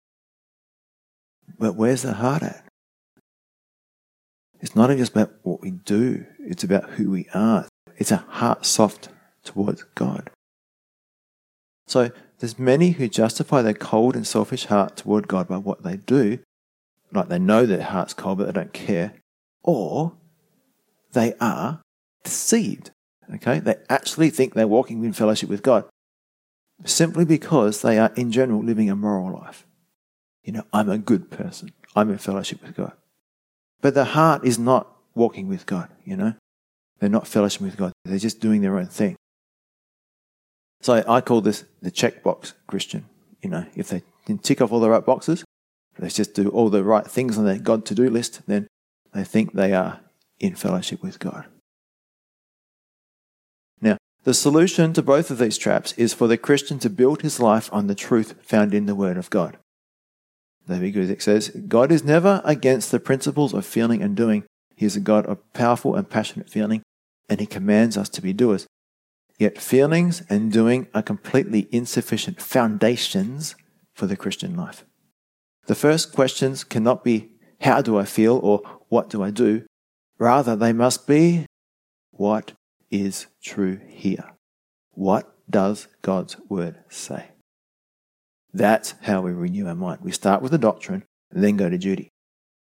But where's the heart at? It's not just about what we do, it's about who we are. It's a heart soft towards God. So there's many who justify their cold and selfish heart toward God by what they do, like they know their heart's cold but they don't care, or they are deceived Okay? They actually think they're walking in fellowship with God simply because they are, in general, living a moral life. You know, I'm a good person. I'm in fellowship with God. But the heart is not walking with God, you know. They're not fellowship with God. They're just doing their own thing. So I call this the checkbox Christian. You know, if they can tick off all the right boxes, they just do all the right things on their God to-do list, then they think they are in fellowship with God. Now, the solution to both of these traps is for the Christian to build his life on the truth found in the Word of God. David Guzik says, God is never against the principles of feeling and doing. He is a God of powerful and passionate feeling, and he commands us to be doers. Yet feelings and doing are completely insufficient foundations for the Christian life. The first questions cannot be, how do I feel, or what do I do? Rather, they must be, what is true here? What does God's Word say? That's how we renew our mind. We start with the doctrine and then go to duty.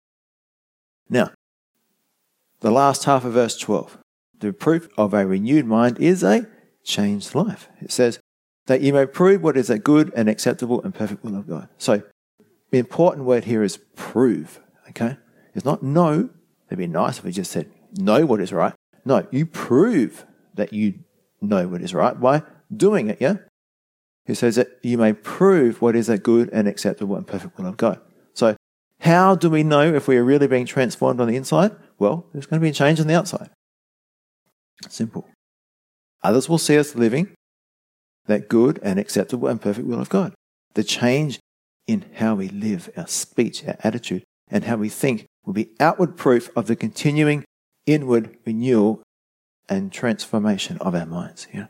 Now, the last half of verse twelve. The proof of a renewed mind is a changed life. It says, that you may prove what is a good and acceptable and perfect will of God. So, the important word here is prove, okay? It's not know. It'd be nice if we just said know what is right. No, you prove that you know what is right by doing it, yeah? He says that you may prove what is a good and acceptable and perfect will of God. So, how do we know if we are really being transformed on the inside? Well, there's going to be a change on the outside. Simple. Others will see us living that good and acceptable and perfect will of God. The change in how we live, our speech, our attitude, and how we think will be outward proof of the continuing inward renewal and transformation of our minds. Yeah.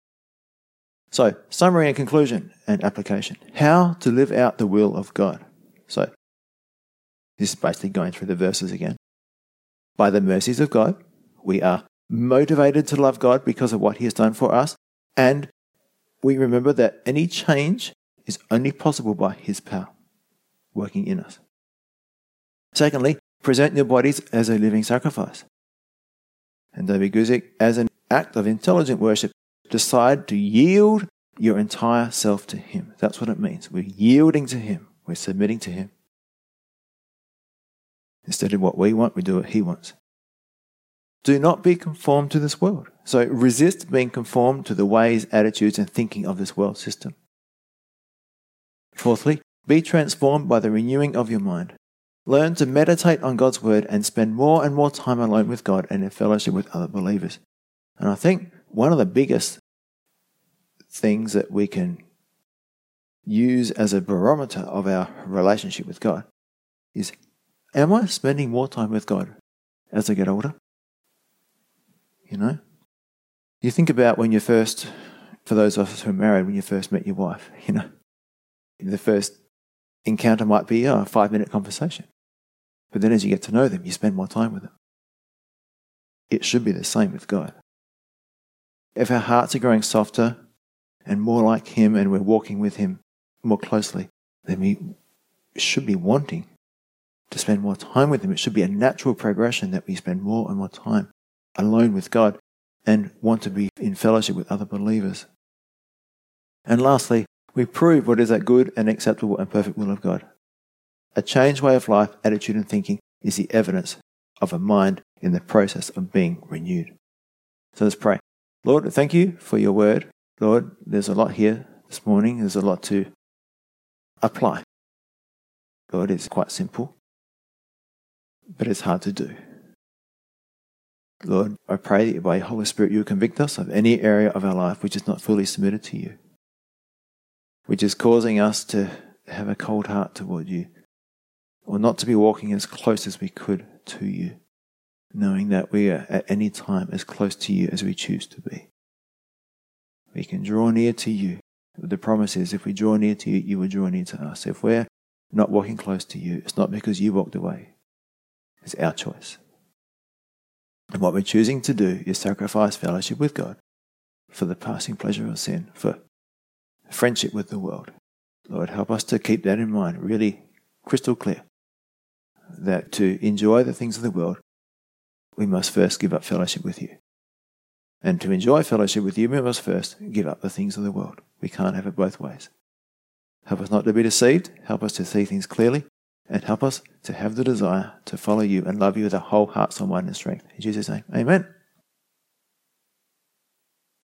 So, summary and conclusion and application. How to live out the will of God. So, this is basically going through the verses again. By the mercies of God, we are motivated to love God because of what He has done for us, and we remember that any change is only possible by His power working in us. Secondly, present your bodies as a living sacrifice. And David Guzik, as an act of intelligent worship, decide to yield your entire self to Him. That's what it means. We're yielding to Him. We're submitting to Him. Instead of what we want, we do what He wants. Do not be conformed to this world. So resist being conformed to the ways, attitudes, and thinking of this world system. Fourthly, be transformed by the renewing of your mind. Learn to meditate on God's Word and spend more and more time alone with God and in fellowship with other believers. And I think one of the biggest things that we can use as a barometer of our relationship with God is, am I spending more time with God as I get older? You know? You think about when you first, for those of us who are married, when you first met your wife, you know, the first encounter might be a five-minute conversation. But then as you get to know them, you spend more time with them. It should be the same with God. If our hearts are growing softer and more like Him and we're walking with Him more closely, then we should be wanting to spend more time with Him. It should be a natural progression that we spend more and more time alone with God and want to be in fellowship with other believers. And lastly, we prove what is that good and acceptable and perfect will of God. A changed way of life, attitude and thinking is the evidence of a mind in the process of being renewed. So let's pray. Lord, thank you for your word. Lord, there's a lot here this morning. There's a lot to apply. Lord, it's quite simple, but it's hard to do. Lord, I pray that by your Holy Spirit you will convict us of any area of our life which is not fully submitted to you, which is causing us to have a cold heart toward you, or not to be walking as close as we could to you, knowing that we are at any time as close to you as we choose to be. We can draw near to you. The promise is if we draw near to you, you will draw near to us. If we're not walking close to you, it's not because you walked away. It's our choice. And what we're choosing to do is sacrifice fellowship with God for the passing pleasure of sin, for friendship with the world. Lord, help us to keep that in mind, really crystal clear, that to enjoy the things of the world, we must first give up fellowship with you. And to enjoy fellowship with you, we must first give up the things of the world. We can't have it both ways. Help us not to be deceived. Help us to see things clearly. And help us to have the desire to follow you and love you with our whole heart, soul, mind, and strength. In Jesus' name, amen.